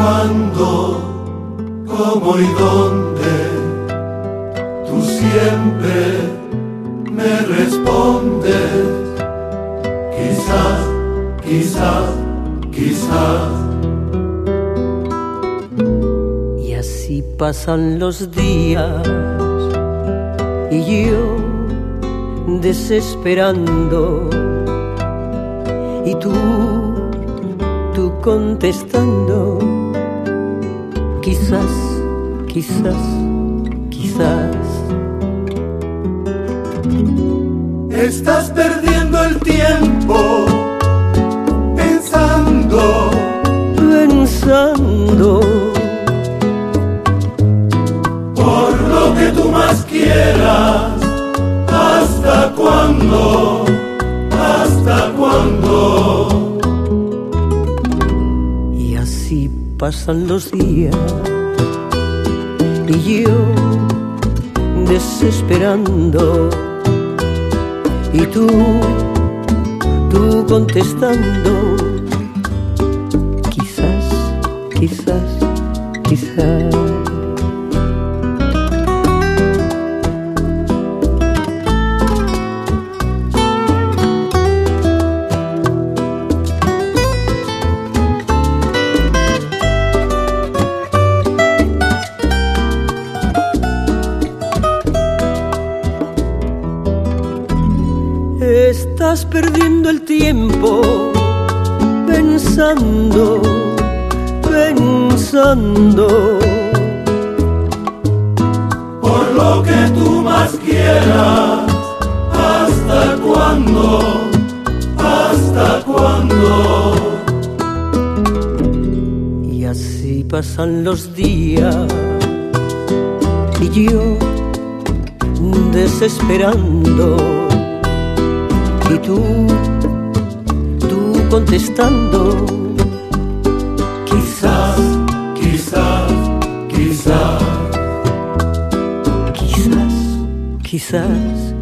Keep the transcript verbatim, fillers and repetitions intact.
cuándo, cómo y dónde, tú siempre me respondes. Quizás, quizás, quizás. Y así pasan los días y yo desesperando, y tú, tú contestando, quizás, quizás, quizás. Estás perdiendo el tiempo pensando, pensando, por lo que tú más quieras. ¿Hasta cuándo? ¿Hasta cuándo? Y así pasan los días y yo desesperando, y tú, tú contestando, quizás, quizás, quizás. Estás perdiendo el tiempo pensando, pensando, por lo que tú más quieras. ¿Hasta cuándo? ¿Hasta cuándo? Y así pasan los días y yo desesperando, y tú, tú contestando, quizás, quizás, quizás, quizás, quizás.